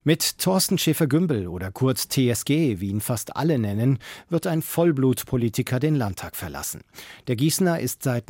Mit Thorsten Schäfer-Gümbel oder kurz TSG, wie ihn fast alle nennen, wird ein Vollblutpolitiker den Landtag verlassen. Der Gießener ist seit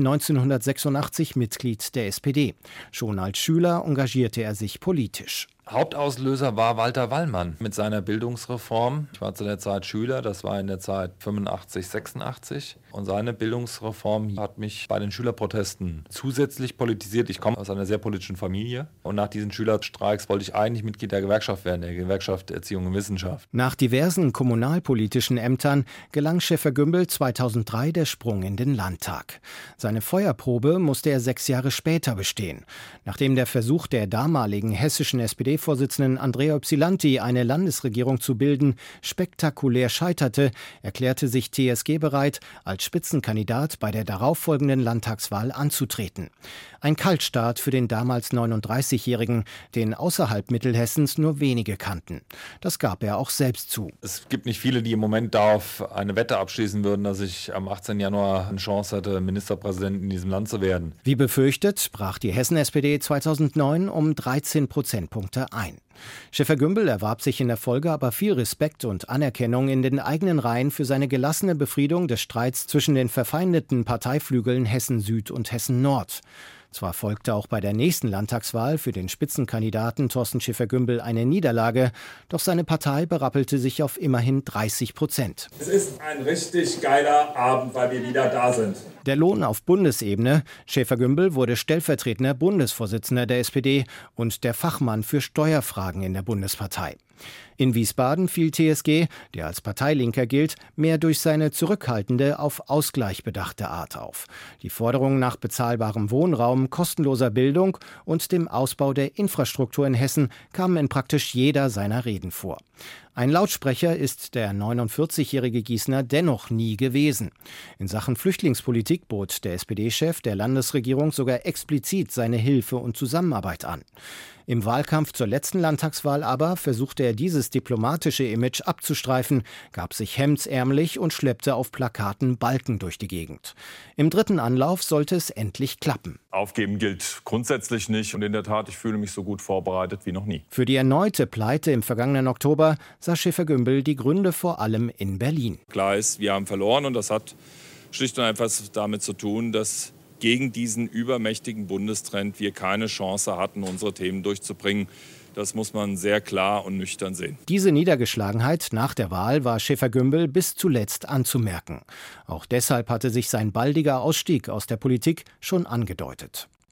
1986 Mitglied der SPD. Schon als Schüler engagierte er sich politisch. Hauptauslöser war Walter Wallmann mit seiner Bildungsreform. Ich war zu der Zeit Schüler, das war in der Zeit 85, 86. Und seine Bildungsreform hat mich bei den Schülerprotesten zusätzlich politisiert. Ich komme aus einer sehr politischen Familie. Und nach diesen Schülerstreiks wollte ich eigentlich Mitglied der Gewerkschaft werden, der Gewerkschaft Erziehung und Wissenschaft. Nach diversen kommunalpolitischen Ämtern gelang Schäfer-Gümbel 2003 der Sprung in den Landtag. Seine Feuerprobe musste er 6 Jahre später bestehen. Nachdem der Versuch der damaligen hessischen SPD-Vorsitzenden Andrea Ypsilanti, eine Landesregierung zu bilden, spektakulär scheiterte, erklärte sich TSG bereit, als Spitzenkandidat bei der darauffolgenden Landtagswahl anzutreten. Ein Kaltstart für den damals 39-Jährigen, den außerhalb Mittelhessens nur wenige kannten. Das gab er auch selbst zu. Es gibt nicht viele, die im Moment darauf eine Wette abschließen würden, dass ich am 18. Januar eine Chance hatte, Ministerpräsident in diesem Land zu werden. Wie befürchtet, brach die Hessen-SPD 2009 um 13 Prozentpunkte ein. Schäfer-Gümbel erwarb sich in der Folge aber viel Respekt und Anerkennung in den eigenen Reihen für seine gelassene Befriedung des Streits zwischen den verfeindeten Parteiflügeln Hessen Süd und Hessen Nord. Zwar folgte auch bei der nächsten Landtagswahl für den Spitzenkandidaten Thorsten Schäfer-Gümbel eine Niederlage, doch seine Partei berappelte sich auf immerhin 30%. Es ist ein richtig geiler Abend, weil wir wieder da sind. Der Lohn auf Bundesebene: Schäfer-Gümbel wurde stellvertretender Bundesvorsitzender der SPD und der Fachmann für Steuerfragen in der Bundespartei. In Wiesbaden fiel TSG, der als Parteilinker gilt, mehr durch seine zurückhaltende, auf Ausgleich bedachte Art auf. Die Forderungen nach bezahlbarem Wohnraum, kostenloser Bildung und dem Ausbau der Infrastruktur in Hessen kamen in praktisch jeder seiner Reden vor. Ein Lautsprecher ist der 49-jährige Gießener dennoch nie gewesen. In Sachen Flüchtlingspolitik bot der SPD-Chef der Landesregierung sogar explizit seine Hilfe und Zusammenarbeit an. Im Wahlkampf zur letzten Landtagswahl aber versuchte er dieses diplomatische Image abzustreifen, gab sich hemdsärmelig und schleppte auf Plakaten Balken durch die Gegend. Im dritten Anlauf sollte es endlich klappen. Aufgeben gilt grundsätzlich nicht und in der Tat, ich fühle mich so gut vorbereitet wie noch nie. Für die erneute Pleite im vergangenen Oktober sah Schäfer-Gümbel die Gründe vor allem in Berlin. Klar ist, wir haben verloren und das hat schlicht und einfach damit zu tun, dass gegen diesen übermächtigen Bundestrend wir keine Chance hatten, unsere Themen durchzubringen. Das muss man sehr klar und nüchtern sehen. Diese Niedergeschlagenheit nach der Wahl war Schäfer-Gümbel bis zuletzt anzumerken. Auch deshalb hatte sich sein baldiger Ausstieg aus der Politik schon angedeutet.